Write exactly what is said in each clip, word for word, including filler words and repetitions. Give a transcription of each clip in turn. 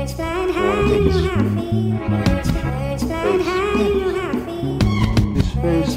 His face.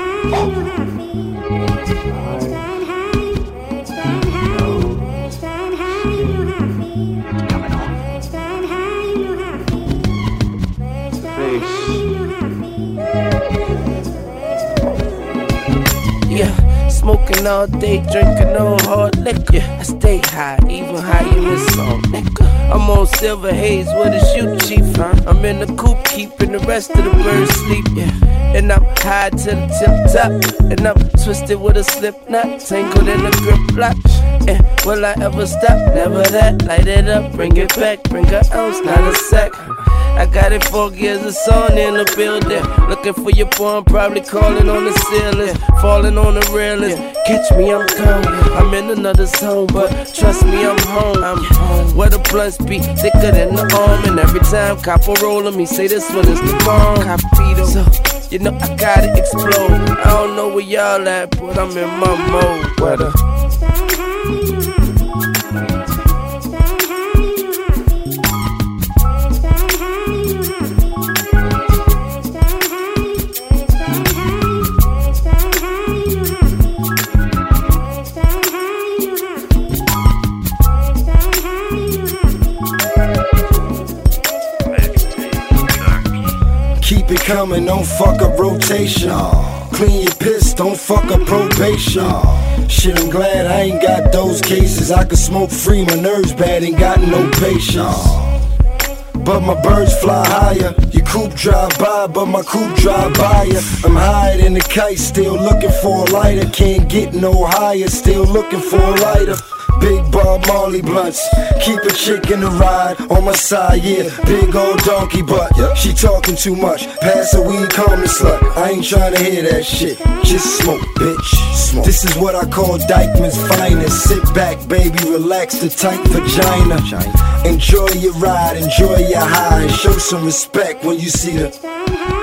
Yeah, smoking all day, drinking no hard liquor. I stay high, even higher than salt liquor. I'm on silver haze with a shoot chief. I'm in the coop, keeping the rest of the birds sleep. Yeah, and I'm high to the tip top, and I'm twisted with a slip knot, tangled in a grip lock. And will I ever stop? Never that. Light it up, bring it back, bring an ounce, not a sack. I got it four gears of sun in the building. Looking for your boy, I'm probably calling on the ceiling. Falling on the railings. Catch me, I'm gone. I'm in another zone, but trust me, I'm home. I'm home. Where the blunts be thicker than the arm. And every time copper rolling me, say this one is the bomb. So, you know I gotta explode. I don't know where y'all at, but I'm in my mode. Where the keep it coming, don't fuck up rotation. Clean your piss, don't fuck up probation. Shit, I'm glad I ain't got those cases. I can smoke free, my nerves bad, ain't got no patience. But my birds fly higher. Your coupe drive by, but my coupe drive by ya. I'm higher than the kite, still looking for a lighter. Can't get no higher, still looking for a lighter. Big Bob Marley blunts, keep a chick in the ride on my side, yeah. Big old donkey butt, she talking too much. Pass a weed, call me slut. I ain't trying to hear that shit. Just smoke, bitch. Smoke. This is what I call Dykeman's finest. Sit back, baby, relax the tight vagina. Enjoy your ride, enjoy your high, and show some respect when you see the